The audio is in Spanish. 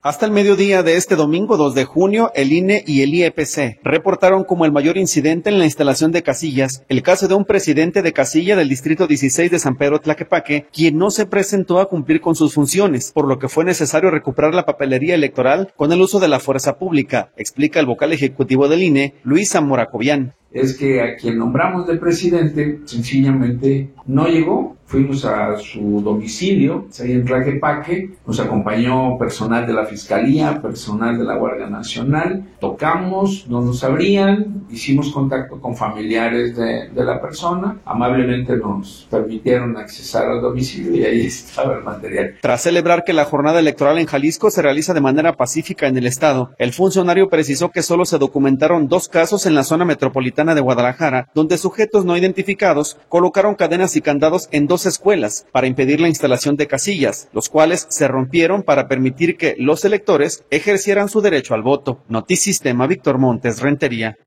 Hasta el mediodía de este domingo 2 de junio, el INE y el IEPC reportaron como el mayor incidente en la instalación de casillas el caso de un presidente de casilla del distrito 16 de San Pedro Tlaquepaque, quien no se presentó a cumplir con sus funciones, por lo que fue necesario recuperar la papelería electoral con el uso de la fuerza pública, explica el vocal ejecutivo del INE, Luis Zamora Cobian. Es que a quien nombramos de presidente sencillamente no llegó. Fuimos a su domicilio, ahí en Tlaquepaque, nos acompañó personal de la Fiscalía, personal de la Guardia Nacional, tocamos, no nos abrían, hicimos contacto con familiares de la persona, amablemente nos permitieron accesar al domicilio y ahí estaba el material. Tras celebrar que la jornada electoral en Jalisco se realiza de manera pacífica en el estado, el funcionario precisó que solo se documentaron 2 casos en la zona metropolitana de Guadalajara, donde sujetos no identificados colocaron cadenas y candados en 2 escuelas para impedir la instalación de casillas, los cuales se rompieron para permitir que los electores ejercieran su derecho al voto. Notisistema, Víctor Montes, Rentería.